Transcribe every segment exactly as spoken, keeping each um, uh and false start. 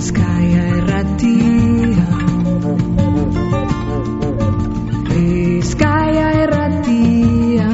Bizkaia Irratia, Bizkaia Irratia.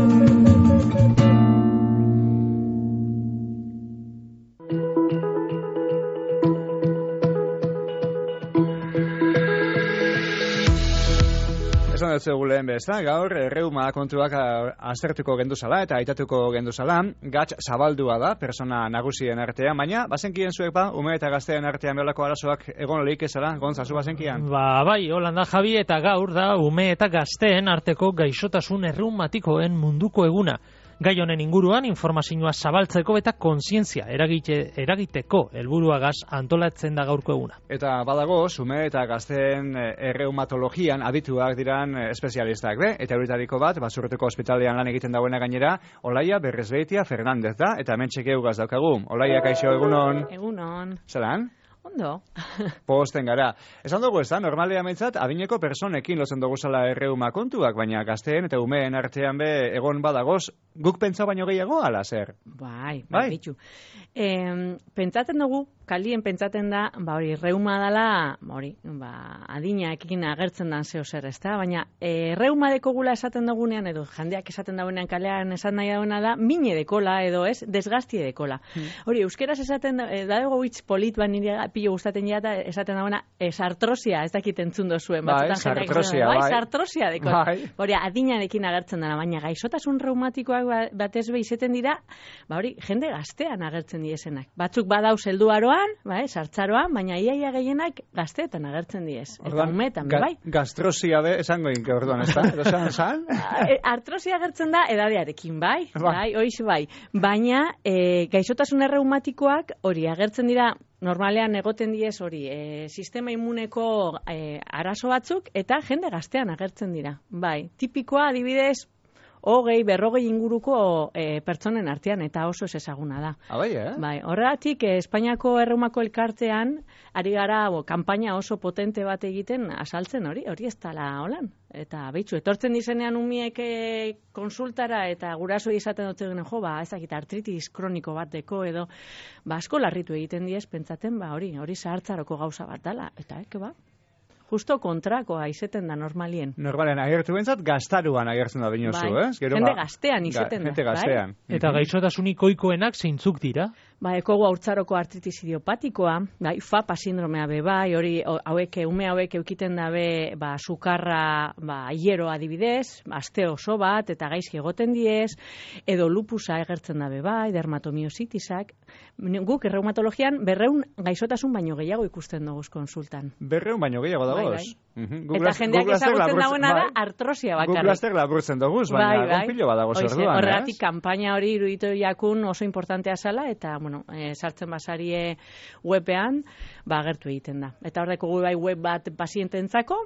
Esan dut zegu lehen bezala, gaur erreuma kontuak aztertuko genduzala eta aitatuko genduzala, gatz zabaldua da, persona nagusien artean, baina bazenkien zuek ba, ume eta gazteen artean beholako arazoak egon lehik ezala, Gontzazu bazenkian? Ba, bai, Holanda Javi, eta gaur da ume eta gazteen arteko gaixotasun erreumatikoen munduko eguna. Gai honen inguruan informazioa zabaltzeko eta kontzientzia eragite, eragiteko helburuagaz antolatzen da gaurko eguna. Eta badago, ume eta gazteen erreumatologian adituak diran espezialistak, be? Eta horitariko bat, Basurtuko ospitalean lan egiten dauena gainera, Olaia Berresbeitia Fernandez da, eta hemen txekeugaz daukagu. Olaia, kaixo, egunon? Egunon. Zeran? Ondo. Posten gara. Esan dugu ez da, normalia mentzat, adineko personekin lotzen dugu zala erreuma kontuak, baina gazteen eta umeen artean be egon badagoz, guk pentsa baino gehiago, ala zer? Bai, bai, bitxu. E, pentsaten dugu, kalien pentsaten da, ba hori, reuma dela, ba hori, ba, adina ekin agertzen dan zeo zer, ez da? Baina, e, reuma dekogula esaten dugunean, edo jendeak esaten dugunean kalean esan nahi dagoena da, mine dekola, edo ez, desgaztie dekola. Hmm. Hori, euskeraz esaten, e, da dago hitz polit ba nire pilo gustaten jata, esaten dagoena, e, sartrosia, ez dakit entzun dozuen. Bai, sartrosia, bai. Bai, sartrosia dekola. Bai. Hori, adinarekin agertzen dela, baina gaixotasun reumatikoak batez be izaten dira, ba hori, jende gaztean agertzen diezenak. Batzuk badauz helduaroan, bai, sartzaroan, baina iaia gehienak gazteetan agertzen diez. Eta umetan, ga, bai. Gastrosia be, esango inke orduan, ez da? Esan, esan? Artrosia agertzen da edadearekin, bai, bai, bai, hoiz bai. Baina, e, gaixotasun reumatikoak hori agertzen dira, normalean egoten diez hori, e, sistema immuneko e, arazo batzuk, eta jende gaztean agertzen dira. Bai, tipikoa adibidez, hogei, berrogei inguruko e, pertsonen artean, eta oso ez ezaguna da. Abai, eh? Bai, horregatik, eh, Espainiako erreumako elkartean, ari gara, bo, kanpaina oso potente bat egiten asaltzen hori, hori ez dala holan. Eta behitzu, etortzen dizenean umiek e, konsultara, eta guraso izaten duten, jo, ba, ezakit, artritis kroniko bat deko, edo, ba, asko larritu egiten diez, pentsaten, ba, hori, hori zahartzaroko gauza bat dala, eta eke, ba, justo kontrakoa izeten da normalien. Normalen agertu bentzat, gaztaruan agertzen da binozu, bai. eh? Gero, jende ba, gaztean izeten ga, da. Jende gaztean. Bai? Eta gaixotasunik ohikoenak zeintzuk dira? Ba, ekogu haurtzaroko artritis idiopatikoa, bai, F A P A sindromea be bai, hori hauek, ume hauek eukiten dabe, ba, sukarra, ba, hierro adibidez, aste oso bat, eta gaizki egoten diez, edo lupusa egertzen dabe bai, dermatomiositisak. Guk, reumatologian, berreun gaixotasun baino gehiago ikusten dugu konsultan. Berreun baino gehiago dagoz. Bai, bai. Uh-huh. Eta jendeak ezagutzen dagoena da artrosia bakarrik. Guk laster laburtzen dugu, baina bai, bai. gonpilo badago zerduan, ez? Horregatik, kanpaina hori iruditu jakun oso importantea zala, eta, bueno, e, sartzen basarie webean, ba, agertu egiten da. Eta horreko gu bai web bat paziententzako,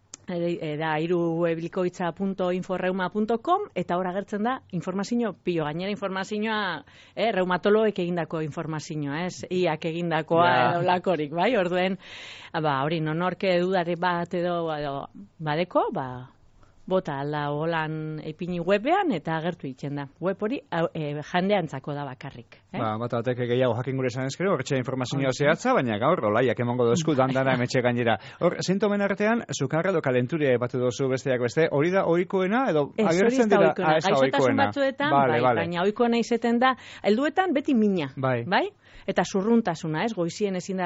e, da iruweblikoitza punto inforeuma punto com, eta hor agertzen da informazio pilo, gainera informazioa eh, reumatoloek egindako informazioa, ez? Iak egindakoa yeah. edo lakorik, bai? Orduen, ba, hori, nonorke dudari bat edo, edo badeko, ba, bota alda holan epini webean eta agertu egiten da. Web hori e, jandeantzako da bakarrik. Eh? Ba, bat batek gehiago jakin gure esan ezkero, horretxe informazioa zehatza, baina gaur, olaiak emongo dozku dandara emetxe gainera. Hor, sintomen artean, sukarra edo kalenturia batu dozu besteak beste, hori da ohikoena edo agertzen dira? Ez hori da ohikoena. Gaixotasun batzuetan, vale, bai, vale. Baina ohikoena izeten da, helduetan beti mina, bai? bai? Eta zurruntasuna, ez, goizien ezin da,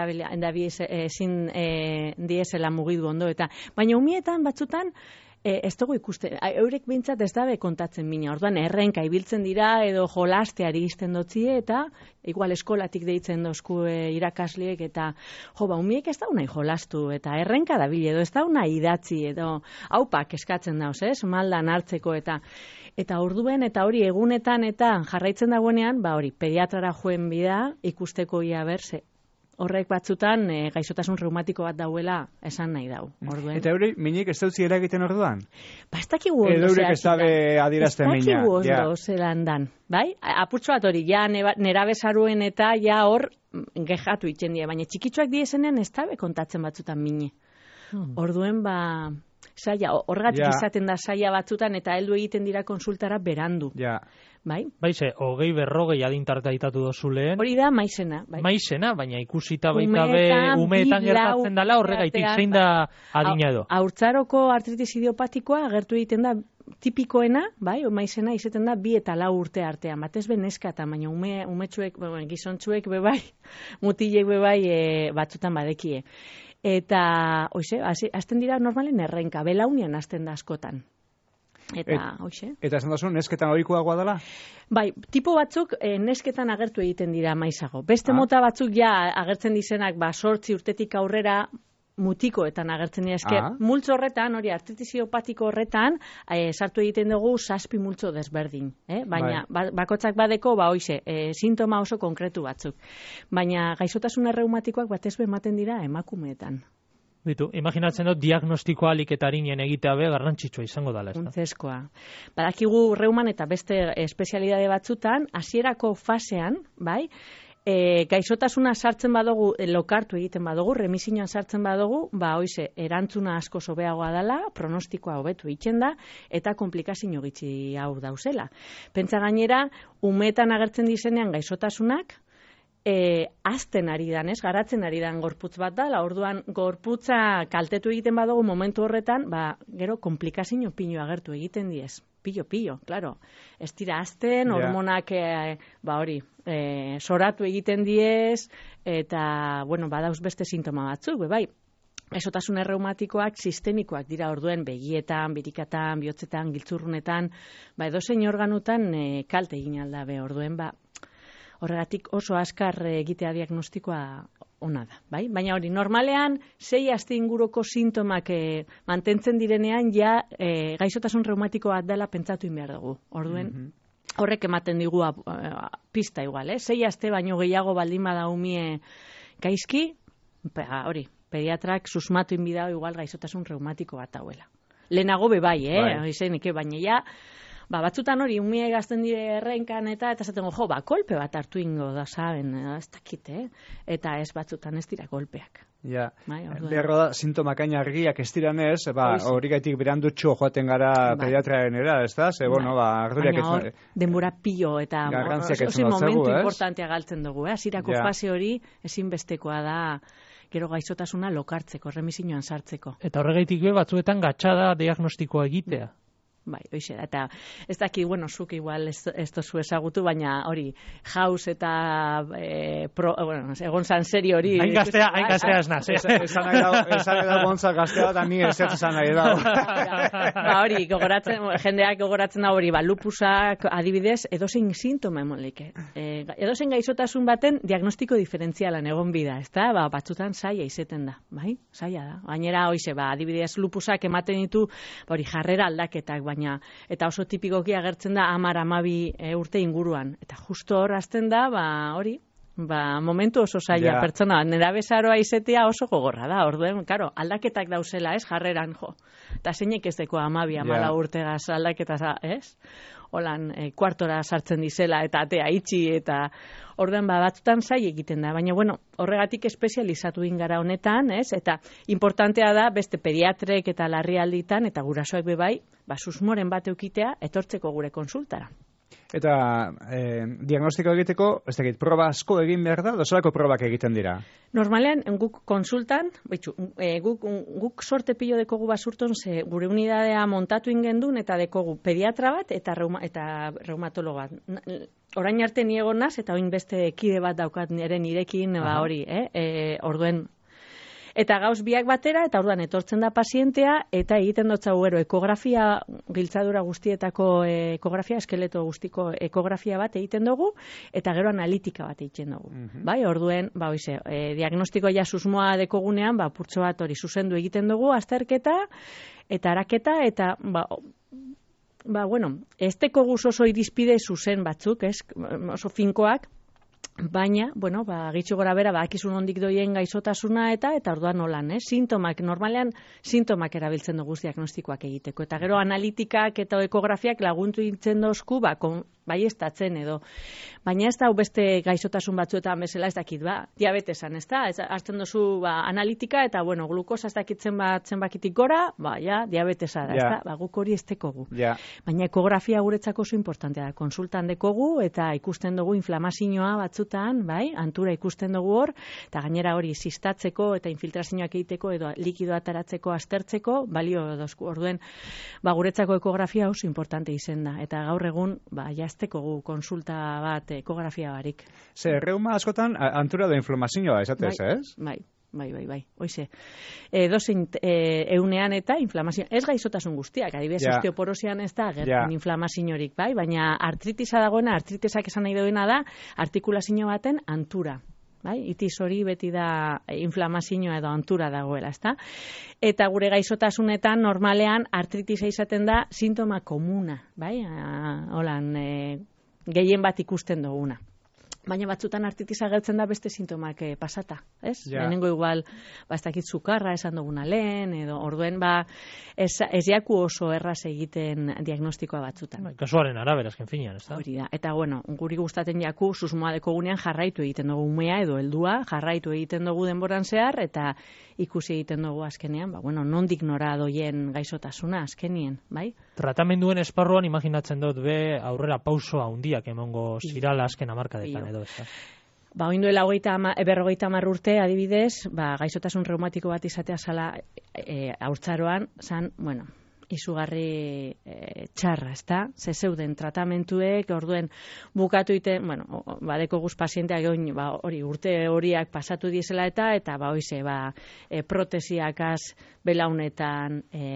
ezin e, diesela mugidu ondo, eta baina umietan batzutan, E, ez dugu ikusten, eurek bintzat ez dabe kontatzen mina, orduan errenka ibiltzen dira edo jolasteari izten dotzie eta igual eskolatik deitzen dozku e, irakasliek eta jo, ba, umiek ez daunai jolastu eta errenka dabil edo ez daunai idatzi edo haupak eskatzen dauz, ez, maldan hartzeko eta eta orduen eta hori egunetan eta jarraitzen dagoenean, ba hori, pediatrara joen bida ikusteko ia berse. Horrek batzutan e, gaixotasun reumatiko bat dauela esan nahi dau. Orduen. Eta hori, minik ez dautzi eragiten orduan? Ba, ez dakigu ondo zehatzen. Edo eurek ez dabe adirazten mina. Ez dakigu ondo zelan dan. Bai? Apurtxo bat hori, ja nera bezaruen eta ja hor gejatu itzen dira. Baina txikitsuak diezenean ez dabe kontatzen batzutan mine. Hmm. Orduen, ba... Saia, horregatik yeah. izaten da saia batzutan eta heldu egiten dira konsultara berandu. Yeah. bai? Baize, hogei berrogei adintartea aitatu dozu lehen. Hori da maizena, bai. Maizena, baina ikusita baita be umeetan gertatzen dela horregaitik zein da adina edo. Haurtzaroko artritis idiopatikoa agertu egiten da tipikoena, bai, maizena izeten da bi eta lau urte artean, batez be neskata, baina ume, umetxuek, gizontxuek be bai, mutilek be bai e, batzutan badekie. Eta, hoize, hasten dira normalen errenka, belaunian hasten da askotan. Eta, hoize. Eta esan dazu, nesketan ohikoagoa dela? Bai, tipo batzuk e, nesketan agertu egiten dira maizago. Beste ah. mota batzuk ja agertzen dizenak, ba, sortzi urtetik aurrera, mutikoetan agertzen dira. Eske, ah. multzo horretan, hori artritis idiopatiko horretan, e, sartu egiten dugu zazpi multzo desberdin. Eh? Baina, bai. ba, bakotzak badeko, ba, hoize, e, sintoma oso konkretu batzuk. Baina, gaixotasun erreumatikoak batez be ematen dira emakumeetan. Bitu, imaginatzen dut diagnostikoa aliketarinien egitea be garrantzitsua izango dela, ez da? Funtzeskoa. Badakigu reuman eta beste espezialidade batzutan, hasierako fasean, bai, E, gaixotasuna sartzen badugu, lokartu egiten badugu, remisiñoan sartzen badugu, ba, hoize, erantzuna asko sobeagoa dela, pronostikoa hobetu egiten da, eta komplikazio gitxi hau dauzela. Pentsa gainera, umeetan agertzen dizenean gaixotasunak, e, azten ari dan, ez, garatzen ari dan gorputz bat da, orduan gorputza kaltetu egiten badugu momentu horretan, ba, gero komplikazio pino agertu egiten diez. Pillo, pillo, claro. Ez dira azten, hormonak, e, ba hori, e, soratu egiten diez, eta, bueno, badauz beste sintoma batzuk, be, bai. Gaixotasun erreumatikoak sistemikoak dira orduen begietan, birikatan, bihotzetan, giltzurrunetan, ba, edozein organutan e, kalte egin alda be orduen, ba, horregatik oso askar egitea diagnostikoa ona da, bai? Baina hori, normalean, sei aste inguruko sintomak e, mantentzen direnean, ja, e, gaixotasun reumatikoa dela pentsatu behar dugu. Orduen, mm-hmm. horrek ematen digu a, a, pista igual, eh? Sei aste baino gehiago baldin bada umie gaizki, hori, pediatrak susmatu inbidao igual gaixotasun reumatiko bat hauela. Lehenago be bai, eh? Bai. Izenike, baina ja, ba, batzutan hori, umie gazten dire errenkan eta, eta zaten, jo, ba, kolpe bat hartu ingo da, saben, ez dakit, eh? Eta ez batzutan ez dira kolpeak. Ja, bai, berro da, sintomakaina argiak ez diranez, ba, hori gaitik berandutxo joaten gara bai. Pediatraren era, ez da? Ze, bai. bueno, ba, arduriak ez... Baina hor, denbora pilo eta osi momentu eh? importantea galtzen dugu, eh? Azirako ja. fase hori ezinbestekoa da, gero gaixotasuna lokartzeko, remisiñoan sartzeko. Eta horregaitik be batzuetan gatxada diagnostikoa egitea. Bai, hoize da, eta ez daki, bueno, zuk igual ez, ez tozu ezagutu, baina hori, jauz eta, e, pro, bueno, egon zan serio hori... Hain gaztea, hain gaztea ez naz, eh? Esan nahi da gontzak gaztea, eta ni ez ez esan nahi da. Ba hori, gogoratzen, jendeak gogoratzen da hori, ba, lupusak adibidez, edozein sintoma emonlik, eh? Edozein gaixotasun baten diagnostiko diferentzialan egon bida, ez da? Ba, batzutan saia izeten da, bai? Saia da. Gainera, hoize, ba, adibidez lupusak ematen ditu, ba, hori, jarrera aldaketak, bai. Baina, eta oso tipikoki agertzen da hamar hamabi e, urte inguruan. Eta justo hor hasten da, ba, hori, ba, momentu oso zaila yeah. pertsona. Nera bezaroa izetea oso gogorra da. Orduen, karo, aldaketak dauzela, ez, jarreran, jo. Eta zeinek ez deko hamabi, hamala yeah. urtegaz aldaketa, ez? Holan, e, kuartora sartzen dizela, eta atea itxi, eta orduan ba, batzutan zai egiten da. Baina, bueno, horregatik espezializatu ingara honetan, ez? Eta importantea da, beste pediatrek eta larrialditan, eta gurasoak bebai, ba, susmoren bat eukitea, etortzeko gure konsultara. Eta eh, diagnostiko egiteko, ez dakit, proba asko egin behar da, dozalako probak egiten dira? Normalean, guk konsultan, betxu, e, guk, guk sorte pilo dekogu basurton, ze gure unidadea montatu ingendun, eta dekogu pediatra bat, eta, reuma, eta reumatologo bat. Orain arte niego naz, eta oin beste kide bat daukat nire nirekin, ba, hori, eh? E, orduen, eta gauz biak batera, eta orduan etortzen da pazientea, eta egiten dut gero ekografia, giltzadura guztietako ekografia, eskeleto guztiko ekografia bat egiten dugu, eta gero analitika bat egiten dugu. Mm-hmm. Bai, orduen, ba, oize, e, diagnostiko ja susmoa dekogunean, ba, purtso bat hori zuzendu egiten dugu, azterketa, eta araketa, eta, ba, ba, bueno, ez teko guz oso irizpide zuzen batzuk, ez, oso finkoak, Baina, bueno, ba, gitxo gora bera, ba, akizun ondik doien gaizotasuna eta, eta orduan nolan, eh? Sintomak, normalean, sintomak erabiltzen dugu diagnostikoak egiteko. Eta gero analitikak eta ekografiak laguntu intzen dozku, ba, kon, bai estatzen edo. Baina ez da, beste gaixotasun batzuetan bezala ez dakit, ba, diabetesan, ez da? Ez, hartzen dozu, ba, analitika eta, bueno, glukosa ez dakitzen bat zenbakitik gora, ba, ja, diabetesa da, yeah. Ez da? Ba, guk hori ez tekogu. Yeah. Baina ekografia guretzako oso importantea da. Konsultan dekogu eta ikusten dugu inflamazioa batzutan, bai, antura ikusten dugu hor, eta gainera hori sistatzeko eta infiltrazioak egiteko edo likido ataratzeko, aztertzeko, balio dozku. Orduen, ba, guretzako ekografia oso importante izen da. Eta gaur egun, ba, jazteko gu konsulta bat ekografia barik. Ze, reuma askotan antura da inflamazioa, esatez, bai, ez? Bai. Bai, bai, bai, oize. E, dozein e, eunean eta inflamazio, ez gaizotasun guztiak, adibidez, yeah. Osteoporosian ez da, gertzen yeah. inflamaziorik, bai, baina artritisa dagoena, artritisak esan nahi duena da, artikulazio baten antura. Bai, itiz hori beti da inflamazioa edo antura dagoela, ezta? Eta gure gaixotasunetan normalean artritisa izaten da sintoma komuna, bai? Holan, e, gehien bat ikusten duguna. Baina batzutan artritisa agertzen da beste sintomak eh, pasata, ez? Ja. Lehenengo igual, ba, ez dakit sukarra esan duguna lehen, edo orduen, ba, ez, ez jaku oso erraz egiten diagnostikoa batzutan. Ba, kasuaren arabera, esken finean, ez da? Hori da, eta bueno, guri gustaten jaku, susmoa dekogunean jarraitu egiten dugu umea edo heldua, jarraitu egiten dugu denboran zehar, eta ikusi egiten dugu azkenean, ba, bueno, nondik nora doien gaixotasuna azkenien, bai? Tratamenduen esparruan imaginatzen dut be aurrera pauso handiak emongo zirala azken hamarkadetan edo, ez da? Ba, oinduela berrogeita hamar urte, adibidez, ba, gaixotasun reumatiko bat izatea zala e, haurtzaroan, zan, bueno, izugarri e, txarra, ez da? Ze zeuden tratamentuek, orduen bukatu iten, bueno, badeko guz pazienteak egon, ba, hori, urte horiak pasatu diesela eta, eta, ba, hoize, ba, e, protesiakaz, belaunetan, e,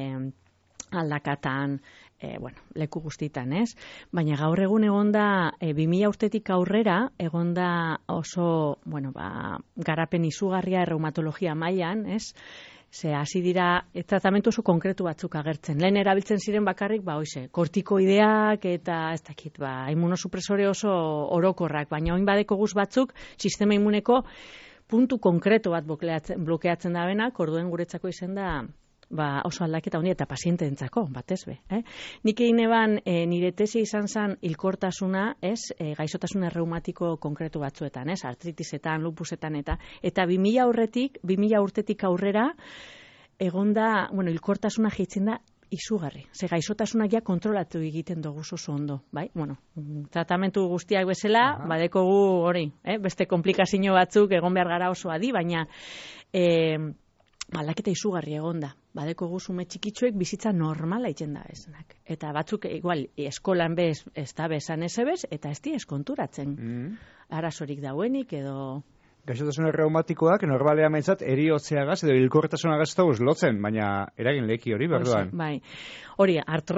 aldakatan, e, bueno, leku guztitan, ez? Baina gaur egun egonda, e, bi mila urtetik aurrera, egonda oso, bueno, ba, garapen izugarria reumatologia mailan, ez? Ze hasi dira e, tratamentu oso konkretu batzuk agertzen. Lehen erabiltzen ziren bakarrik, ba, hoize, kortikoideak eta ez dakit, ba, imunosupresore oso orokorrak, baina oin badeko guz batzuk, sistema immuneko puntu konkretu bat blokeatzen, blokeatzen da benak, orduen guretzako izen da, ba, oso aldaketa handi eta pazienteentzako, batez be. Eh? Nik egin eban, e, nire tesi izan zen hilkortasuna, ez, e, gaixotasun reumatiko konkretu batzuetan, ez, artritisetan, lupusetan, eta eta bi mila aurretik, bi mila urtetik aurrera, egonda, bueno, hilkortasuna jeitzen da izugarri. Ze gaixotasunak ja kontrolatu egiten dugu oso ondo, bai? Bueno, tratamentu guztiak bezala, uh-huh. Badekogu hori, eh? Beste komplikazio batzuk egon behar gara oso adi, baina eh, aldaketa izugarri egonda. Badeko guzume txikitsuek bizitza normala itzen da esanak. Eta batzuk igual eskolan bez, ez da bezan ez ebez, eta ez di eskonturatzen. Mm. Arazorik dauenik edo... Gaixotasun reumatikoak normalean mentzat eriotzeagaz edo hilkortasunagaz ez dauz lotzen, baina eragin leki hori berduan. Bai, hori,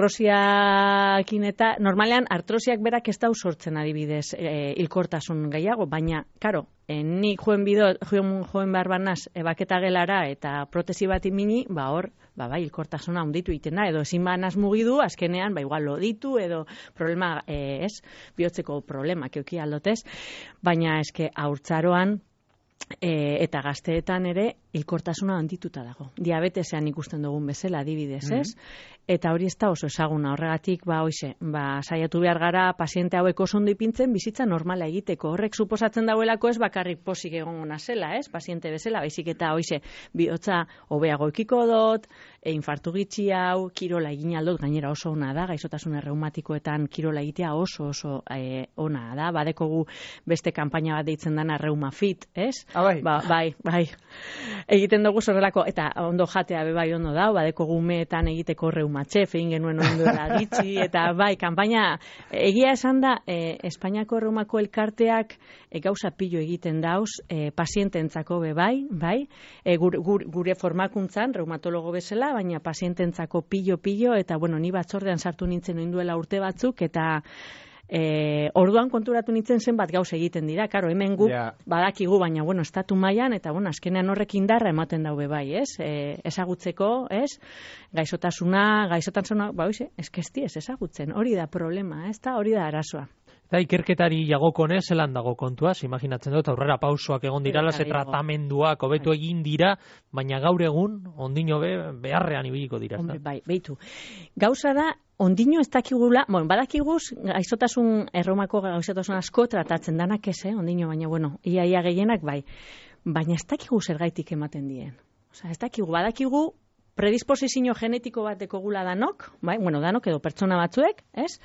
artrosiakin eta normalean artrosiak berak ez dauz sortzen adibidez e, hilkortasun gehiago, baina, karo, e, nik joen bido, joen, joen behar banaz ebaketa gelara eta protesi bat imini, ba hor, ba bai, hilkortasuna hunditu egiten da, edo ezin banaz mugidu, azkenean, ba igual loditu, edo problema, e, ez, bihotzeko problema, keuki aldotez, baina eske haurtzaroan, E, eta gazteetan ere hilkortasuna handituta dago. Diabetesean ikusten dugun bezala adibidez, ez? Mm-hmm. Eta hori ez da oso ezaguna, horregatik, ba, hoize, ba, saiatu behar gara paziente hauek oso ondo ipintzen bizitza normala egiteko. Horrek suposatzen dauelako ez bakarrik posik egongo zela, ez? Paziente bezala, baizik eta hoize, bihotza hobeago ekiko dut, e, infartu gitxi hau, kirola egin aldot, gainera oso ona da, gaixotasun reumatikoetan kirola egitea oso oso e, ona da. Badekogu beste kanpaina bat deitzen dana Reumafit, ez? Ah, bai. Ba, bai, bai. Egiten dugu zorrelako, eta ondo jatea be bai ondo da, badekogu umeetan egiteko reumatxef, egin genuen ondo gitxi, eta bai, kanpaina, egia esan da, e, Espainiako reumako elkarteak e, gauza pilo egiten dauz, e, paziententzako be bai, bai, e, gure, gure, gure formakuntzan, reumatologo bezala, baina paziententzako pilo-pilo, eta bueno, ni batzordean sartu nintzen oinduela urte batzuk, eta E, orduan konturatu nintzen zenbat gauz egiten dira, karo, hemen guk yeah. badakigu, baina, bueno, estatu mailan eta, bueno, azkenean horrek indarra ematen daube bai, ez? E, ezagutzeko, ez? Gaixotasuna, gaixotasuna, ba, oize, eskesti ez ezagutzen, hori da problema, ez da, hori da arazoa. Da, ikerketari jagokonez, zelan dago kontua, imaginatzen dut, aurrera pausoak egon dirala, ze tratamenduak hobetu egin dira, baina gaur egun, ondino be, beharrean ibiliko dira. Hombre, bai, beitu. Gauza da, ondino ez dakigula, bueno, badakiguz, gaizotasun, erromako gaizotasun asko tratatzen danak ez, eh, ondino, baina, bueno, ia, ia gehienak bai. Baina ez dakigu zergaitik ematen dien. Osa, ez dakigu, badakigu, predisposizio genetiko bat dekogula danok, bai, bueno, danok edo pertsona batzuek, ez?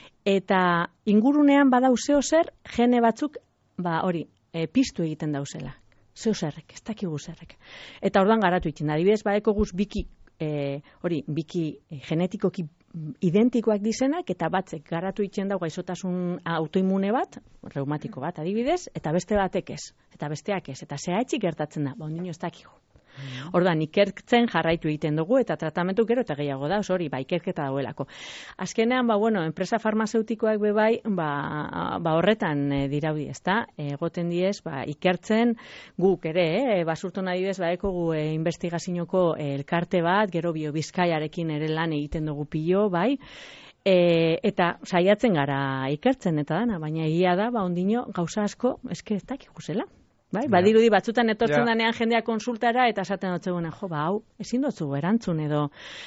Eta ingurunean badau zeo zer, gene batzuk, ba hori, e, piztu egiten dauzela. Zeo zerrek, ez dakigu zerrek. Eta orduan garatu itzen, adibidez, badeko guz biki, e, hori, biki e, genetikoki identikoak dizenak, eta batzek garatu itzen dau gaizotasun autoimune bat, reumatiko bat adibidez, eta beste batek ez, eta besteak ez, eta zehatxik gertatzen da, ba ondino ez dakigu. Orduan, ikertzen jarraitu egiten dugu eta tratamentu gero eta gehiago da, hori, ba, ikerketa dauelako. Azkenean, ba, bueno, enpresa farmazeutikoak bebai, ba, ba horretan e, diraudi, ezta? Egoten diez, ba, ikertzen guk ere, eh? Basurto nahi bez, ba, eko gu e, investigazinoko e, elkarte bat, gero biobizkaiarekin ere lan egiten dugu pilo, bai? E, eta saiatzen gara ikertzen eta dana, baina egia da, ba, ondino, gauza asko, eske ez dakigu zela. Bai, badirudi batzutan etortzen ja. Danean jendea konsultara eta esaten dutzegunen, jo, ba, hau, ezin dutzu erantzun edo,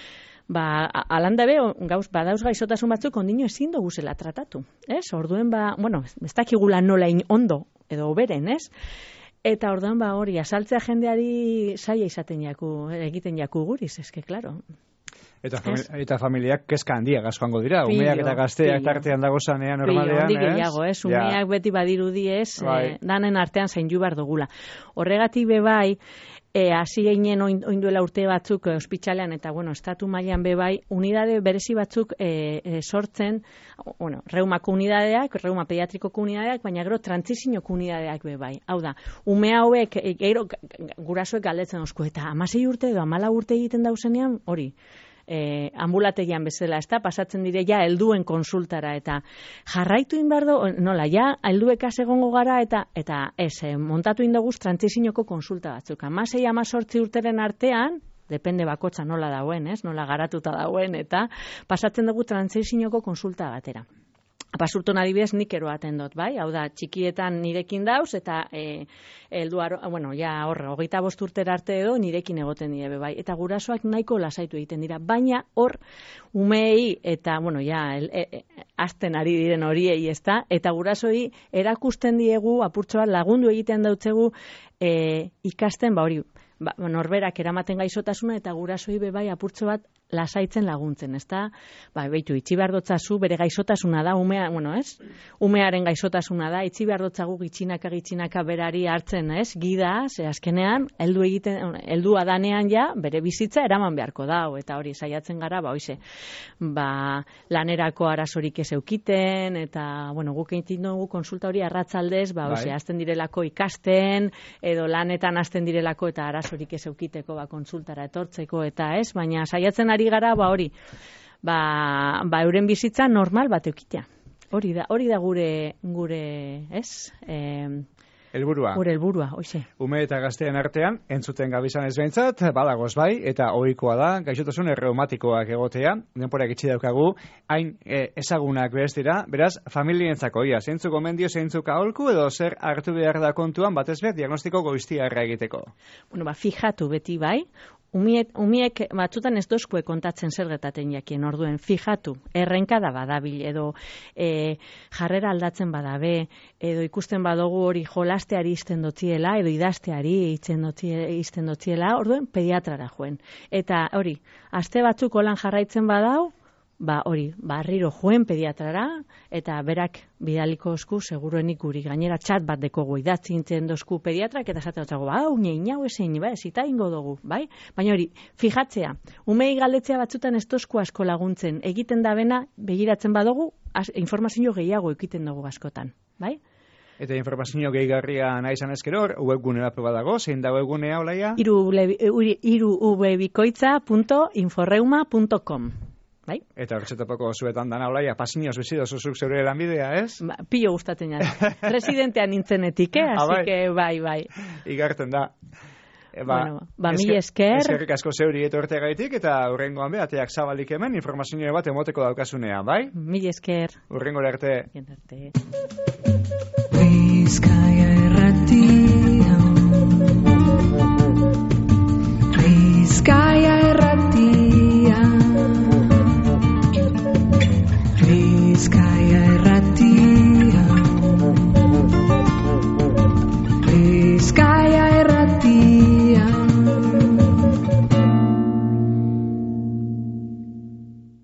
ba, alanda be, gauz, badauz gaizotasun batzuk ondino ezin dugu zela tratatu, ez? Orduen, ba, bueno, ez dakigula nola ondo edo oberen, ez? Eta orduan, ba, hori, asaltzea jendeari zaila izaten jaku, egiten jaku guriz, eske, klaro. Eta, famili eta familiak kezka handia gazkoango dira, pillo, umeak eta gazteak tartean dago zanean normalean, pillo, ez? Gehiago, ez? Umeak ja. Beti badirudi ez, bai. eh, danen artean zain jubar dugula. Horregatik bebai, hasi eh, ginen oin, oinduela urte batzuk eh, ospitalean, eta, bueno, estatu mailan bebai, unidade berezi batzuk eh, eh, sortzen, bueno, reumako unidadeak, reuma pediatrikoko unidadeak, baina gero trantzisiñoko unidadeak bebai. Hau da, ume hauek, e, gero gurasoek galdetzen osku, eta amasei urte edo amala urte egiten dauzenean, hori, Eh, ambulategian bezala, ez da, pasatzen dire ja helduen konsultara, eta jarraitu inbardo, nola, ja, helduekaz egongo gara, eta eta ez, eh, montatu indoguz trantsizinoko konsulta batzuk. Amasei, amazortzi urteren artean, depende bakotza nola dauen, ez, nola garatuta dauen, eta pasatzen dugu trantsizinoko konsulta batera. Basurton adibidez nik eroaten dut, bai? Hau da, txikietan nirekin dauz, eta e, eldu, bueno, ja horre, hogeita bost urtera arte edo nirekin egoten dira, bai? Eta gurasoak nahiko lasaitu egiten dira, baina hor, umei, eta, bueno, ja, el, e, e, azten ari diren horiei, ez da? Eta gurasoi erakusten diegu, apurtxo bat lagundu egiten dautzegu, e, ikasten, ba hori, ba, norberak eramaten gaizotasuna, eta gurasoi bebai apurtxo bat lasaitzen laguntzen, ezta? Ba, beitu, itxi behar dotzazu, bere gaizotasuna da, umea, bueno, ez? Umearen gaizotasuna da, itxi behar dotzagu gitxinaka gitxinaka berari hartzen, ez? Gida, ze azkenean, heldu egiten, heldu adanean ja, bere bizitza eraman beharko da, eta hori saiatzen gara, ba, hoize, ba, lanerako arazorik ez eukiten, eta, bueno, guk egiten dugu konsulta hori arratzaldez, ba, hoize, azten direlako ikasten, edo lanetan azten direlako, eta arazorik ez eukiteko, ba, konsultara etortzeko, eta ez, baina saiatzen ari gara, ba hori, ba, ba euren bizitza normal bat eukitea. Hori da, hori da gure, gure, ez? Eh, Elburua. Gure elburua, hoxe. Ume eta gazteen artean, entzuten gabizan ez behintzat, badagoz bai, eta ohikoa da, gaixotasun reumatikoak egotea, denporak itxi daukagu, hain e, ezagunak bez dira, beraz, familientzako, ia, zeintzuk gomendio, zeintzuk aholku, edo zer hartu behar da kontuan, batez behar, diagnostiko goiztiarra egiteko. Bueno, ba, fijatu beti bai, Umiek, umiek batzutan ez dozkue kontatzen zer gertaten jakien, orduen fijatu, errenkada badabil, edo e, jarrera aldatzen badabe, edo ikusten badogu hori jolasteari izten dotziela, edo idazteari izten dotziela, orduen pediatrara joen. Eta hori, aste batzuk holan jarraitzen badau, ba hori, barriro joen pediatrara, eta berak bidaliko osku, seguruenik guri, gainera txat bat dekogu idatzi intzen dozku pediatrak, eta esaten dutzago, ba, unia inau esein, ba, ezita ingo dugu, bai? Baina hori, fijatzea, umei galdetzea batzutan ez dozku asko laguntzen, egiten da bena, begiratzen badugu, informazio gehiago egiten dugu askotan, bai? Eta informazio gehigarria nahi izan ezkero, webgunera proba dago, zein da webgunea, olaia? Iru ubebikoitza punto inforeuma punto com. Bai? Eta horretapako zuetan dana, olaia, pasinioz bizido zuzuk zeure lanbidea, ez? Ba, pillo gustatzen jara. Residentean nintzenetik, eh? Así que bai, bai. Igarten da. E, ba, bueno, ba, mi esker. Eskerrik asko zeuri etortegaitik eta hurrengoan be ateak zabalik hemen informazio bat emoteko daukasunean, bai? Mi esker. Hurrengo arte. Arte. Bizkaia Irratia. Bizkaia Irratia. Bizkaia Irratia.